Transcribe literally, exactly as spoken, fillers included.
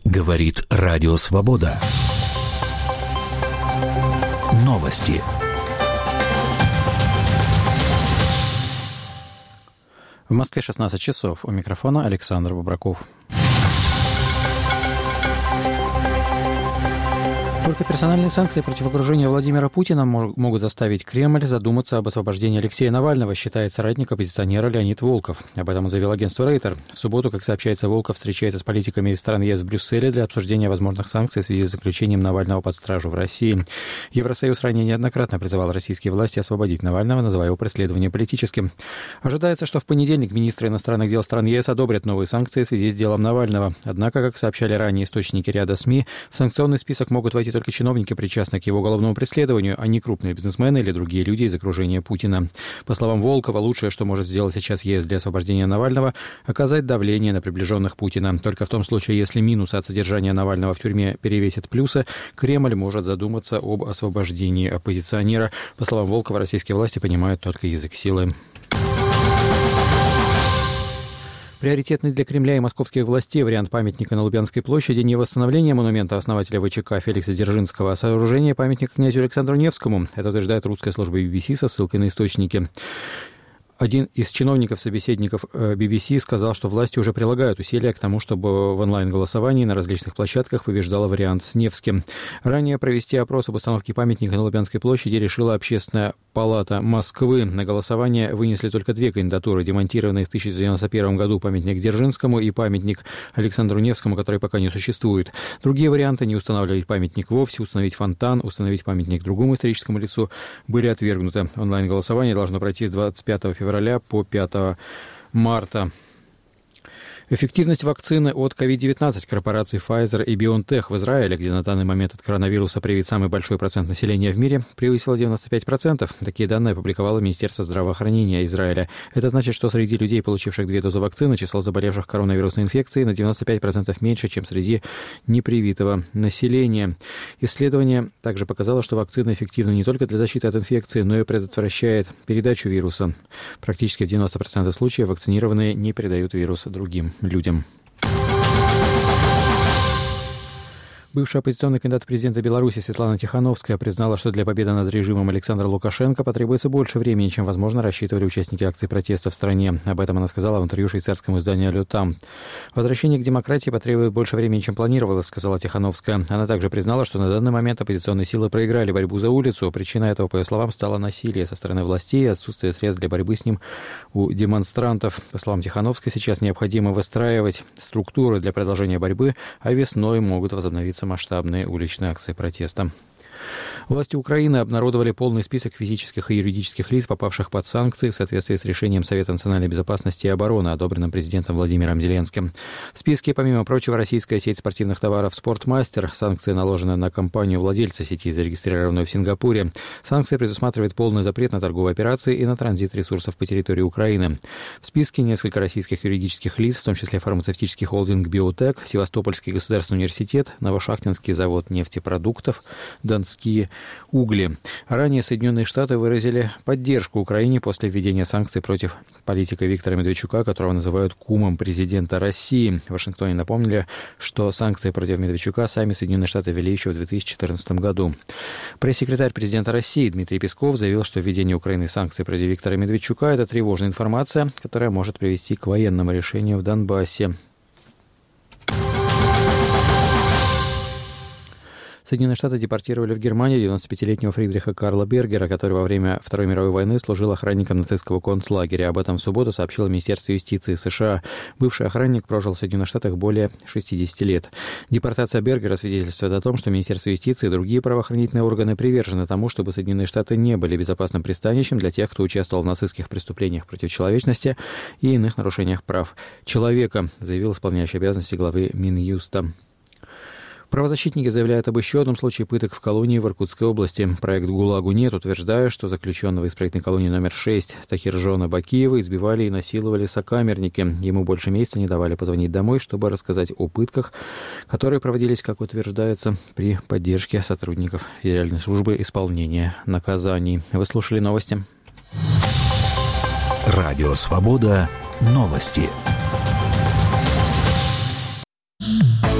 Говорит Радио Свобода. Новости. В Москве шестнадцать часов. У микрофона Александр Бобраков. Только персональные санкции против окружения Владимира Путина могут заставить Кремль задуматься об освобождении Алексея Навального, считает соратник оппозиционера Леонид Волков. Об этом заявил агентство Рейтер. В субботу, как сообщается, Волков встречается с политиками из стран ЕС в Брюсселе для обсуждения возможных санкций в связи с заключением Навального под стражу в России. Евросоюз ранее неоднократно призывал российские власти освободить Навального, называя его преследование политическим. Ожидается, что в понедельник министры иностранных дел стран ЕС одобрят новые санкции в связи с делом Навального. Однако, как сообщали ранее источники ряда СМИ, в санкционный список могут войти только чиновники, причастные к его уголовному преследованию, а не крупные бизнесмены или другие люди из окружения Путина. По словам Волкова, лучшее, что может сделать сейчас ЕС для освобождения Навального, оказать давление на приближенных Путина. Только в том случае, если минусы от содержания Навального в тюрьме перевесят плюсы, Кремль может задуматься об освобождении оппозиционера. По словам Волкова, российские власти понимают только язык силы. Приоритетный для Кремля и московских властей вариант памятника на Лубянской площади не восстановление монумента основателя ВЧК Феликса Дзержинского, а сооружение памятника князю Александру Невскому. Это утверждает русская служба би би си со ссылкой на источники. Один из чиновников-собеседников би би си сказал, что власти уже прилагают усилия к тому, чтобы в онлайн-голосовании на различных площадках побеждал вариант с Невским. Ранее провести опрос об установке памятника на Лубянской площади решила Общественная палата Москвы. На голосование вынесли только две кандидатуры: демонтированный в тысяча девятьсот девяносто первом году памятник Дзержинскому и памятник Александру Невскому, который пока не существует. Другие варианты — не устанавливать памятник вовсе, установить фонтан, установить памятник другому историческому лицу — были отвергнуты. Онлайн-голосование должно пройти с двадцать пятого февраля по пятого марта. Эффективность вакцины от ковид девятнадцать корпораций Pfizer и BioNTech в Израиле, где на данный момент от коронавируса привит самый большой процент населения в мире, превысила девяносто пять процентов. Такие данные опубликовало Министерство здравоохранения Израиля. Это значит, что среди людей, получивших две дозы вакцины, число заболевших коронавирусной инфекцией на девяносто пять процентов меньше, чем среди непривитого населения. Исследование также показало, что вакцина эффективна не только для защиты от инфекции, но и предотвращает передачу вируса. Практически в девяноста процентах случаев вакцинированные не передают вирус другим людям. Бывшая оппозиционный кандидат в президенты Беларуси Светлана Тихановская признала, что для победы над режимом Александра Лукашенко потребуется больше времени, чем, возможно, рассчитывали участники акций протеста в стране. Об этом она сказала в интервью швейцарскому изданию «Ле Там». Возвращение к демократии потребует больше времени, чем планировалось, сказала Тихановская. Она также признала, что на данный момент оппозиционные силы проиграли борьбу за улицу. Причиной этого, по ее словам, стало насилие со стороны властей и отсутствие средств для борьбы с ним у демонстрантов. По словам Тихановской, сейчас необходимо выстраивать структуры для продолжения борьбы, а весной могут возобновиться масштабные уличные акции протеста. Власти Украины обнародовали полный список физических и юридических лиц, попавших под санкции в соответствии с решением Совета национальной безопасности и обороны, одобренным президентом Владимиром Зеленским. В списке, помимо прочего, российская сеть спортивных товаров «Спортмастер». Санкции наложены на компанию владельца сети, зарегистрированную в Сингапуре. Санкции предусматривают полный запрет на торговые операции и на транзит ресурсов по территории Украины. В списке несколько российских юридических лиц, в том числе фармацевтический холдинг «Биотек», Севастопольский государственный университет, Новошахтинский завод нефтепродуктов, Донские угли. Ранее Соединенные Штаты выразили поддержку Украине после введения санкций против политика Виктора Медведчука, которого называют кумом президента России. В Вашингтоне напомнили, что санкции против Медведчука сами Соединенные Штаты ввели еще в две тысячи четырнадцатом году. Пресс-секретарь президента России Дмитрий Песков заявил, что введение Украины санкций против Виктора Медведчука – это тревожная информация, которая может привести к военному решению в Донбассе. Соединенные Штаты депортировали в Германию девяностопятилетнего Фридриха Карла Бергера, который во время Второй мировой войны служил охранником нацистского концлагеря. Об этом в субботу сообщило Министерство юстиции США. Бывший охранник прожил в Соединенных Штатах более шестидесяти лет. Депортация Бергера свидетельствует о том, что Министерство юстиции и другие правоохранительные органы привержены тому, чтобы Соединенные Штаты не были безопасным пристанищем для тех, кто участвовал в нацистских преступлениях против человечности и иных нарушениях прав человека, заявил исполняющий обязанности главы Минюста. Правозащитники заявляют об еще одном случае пыток в колонии в Иркутской области. Проект «ГУЛАГу нет», утверждая, что заключенного из проектной колонии номер шесть Тахиржона Бакиева избивали и насиловали сокамерники. Ему больше месяца не давали позвонить домой, чтобы рассказать о пытках, которые проводились, как утверждается, при поддержке сотрудников Федеральной службы исполнения наказаний. Вы слушали новости. Радио «Свобода». Новости.